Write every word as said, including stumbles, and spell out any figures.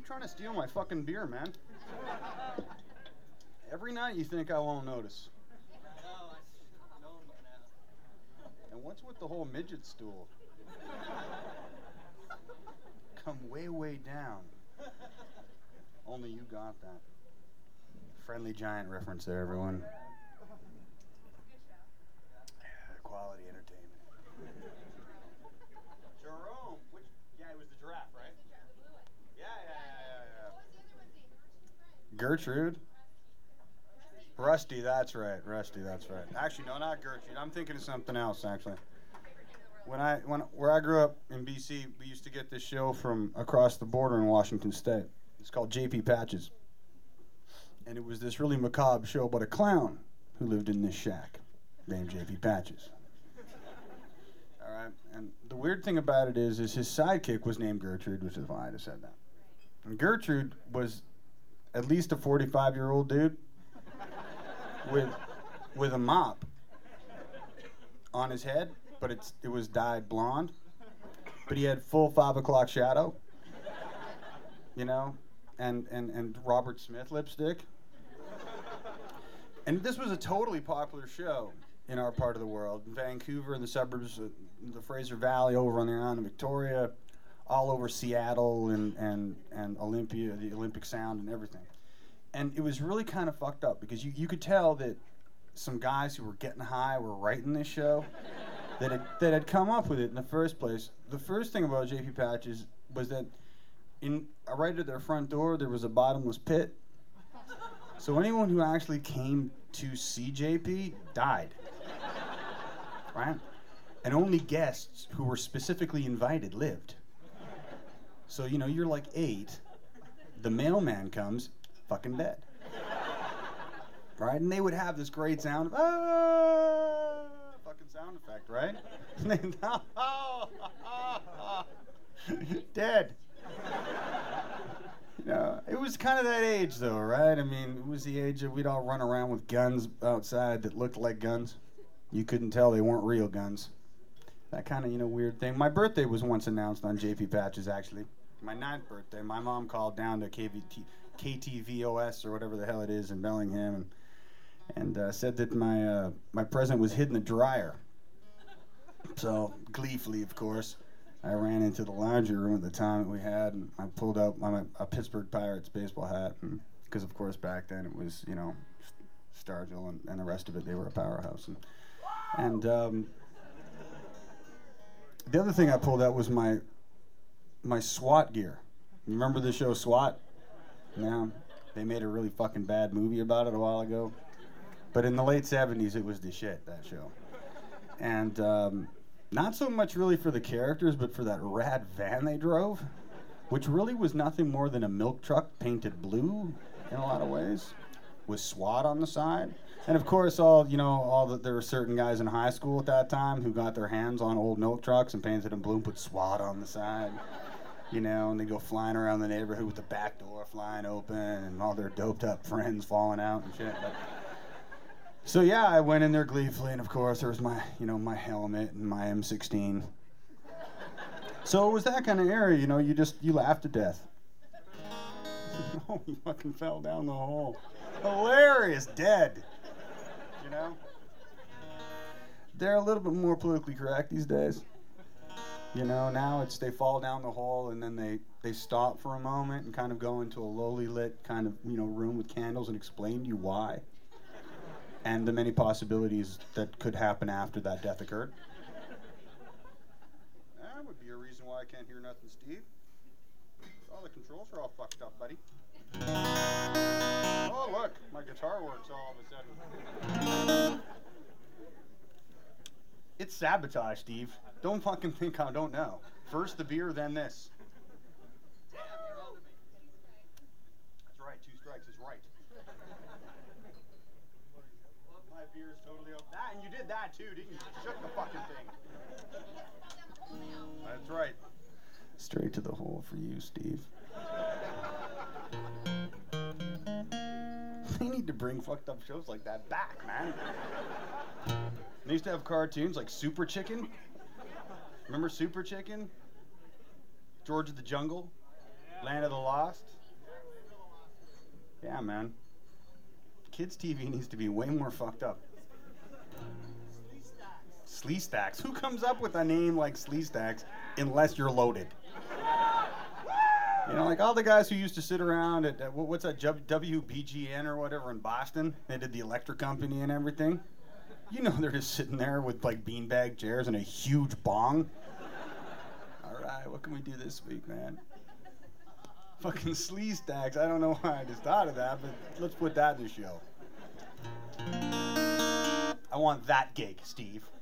trying to steal my fucking beer, man? Every night you think I won't notice. And what's with the whole midget stool? Come way, way down. Only you got that. Friendly Giant reference there, everyone. Yeah, quality entertainment. Jerome, which, yeah, it was the giraffe, right? Yeah, yeah, yeah, yeah, yeah. Gertrude? Rusty, that's right. Rusty, that's right. Actually, no, not Gertrude. I'm thinking of something else, actually. When I, when, where I grew up in B C, we used to get this show from across the border in Washington State. It's called J P Patches. And it was this really macabre show about a clown who lived in this shack named J P Patches. All right. And the weird thing about it is, is his sidekick was named Gertrude, which is why I just said that. And Gertrude was at least a forty-five-year-old dude with with a mop on his head, but it's it was dyed blonde. But he had full five o'clock shadow, you know, and, and, and Robert Smith lipstick. And this was a totally popular show in our part of the world. In Vancouver, in the suburbs, uh, the Fraser Valley, over on the island of Victoria, all over Seattle and, and, and Olympia, the Olympic Sound and everything. And it was really kind of fucked up because you, you could tell that some guys who were getting high were writing this show that had, that had come up with it in the first place. The first thing about J P Patches was that in uh, right at their front door there was a bottomless pit. So anyone who actually came to see J P died, right? And only guests who were specifically invited lived. So, you know, you're like eight, the mailman comes, fucking dead. Right? And they would have this great sound of, ah, fucking sound effect, right? And they, oh, oh, oh, oh, dead. You know, it was kind of that age, though, right? I mean, it was the age of we'd all run around with guns outside that looked like guns. You couldn't tell they weren't real guns. That kind of, you know, weird thing. My birthday was once announced on J P Patches, actually. My ninth birthday. My mom called down to K V T, K T V O S or whatever the hell it is in Bellingham and, and uh, said that my uh, my present was hid in the dryer. So, gleefully, of course, I ran into the laundry room at the time that we had, and I pulled out my, a Pittsburgh Pirates baseball hat, because, of course, back then it was, you know, Stargell and, and the rest of it, they were a powerhouse. And, and um, the other thing I pulled out was my my SWAT gear. Remember the show SWAT? Yeah, they made a really fucking bad movie about it a while ago. But in the late seventies, it was the shit, that show. And um, not so much really for the characters, but for that rad van they drove, which really was nothing more than a milk truck painted blue in a lot of ways, with SWAT on the side. And of course, all you know, all the, there were certain guys in high school at that time who got their hands on old milk trucks and painted them blue and put SWAT on the side. You know, and they go flying around the neighborhood with the back door flying open and all their doped up friends falling out and shit. But, so yeah, I went in there gleefully, and of course there was my, you know, my helmet and my M sixteen. So it was that kind of era, you know, you just, you laughed to death. Oh, he fucking fell down the hole. Hilarious, dead. You know? They're a little bit more politically correct these days. You know, now it's they fall down the hole and then they, they stop for a moment and kind of go into a lowly lit kind of, you know, room with candles and explain to you why. And the many possibilities that could happen after that death occurred. That would be a reason why I can't hear nothing, Steve. All the controls are all fucked up, buddy. Oh, look, my guitar works all of a sudden. It's sabotage, Steve. Don't fucking think I don't know. First the beer, then this. Damn, you're older than me. That's right, two strikes is right. My beer is totally open. That, and you did that too, didn't you? You shook the fucking thing. That's right. Straight to the hole for you, Steve. They need to bring fucked up shows like that back, man. They used to have cartoons like Super Chicken. Remember Super Chicken? George of the Jungle? Land of the Lost? Yeah, man. Kids T V needs to be way more fucked up. Sleestacks. Who comes up with a name like Sleestacks unless you're loaded? You know, like all the guys who used to sit around at, at what's that, W B G N or whatever in Boston? They did the electric company and everything. You know they're just sitting there with like beanbag chairs and a huge bong. All right, what can we do this week, man? Fucking Sleestacks. I don't know why I just thought of that, but let's put that in the show. I want that gig, Steve.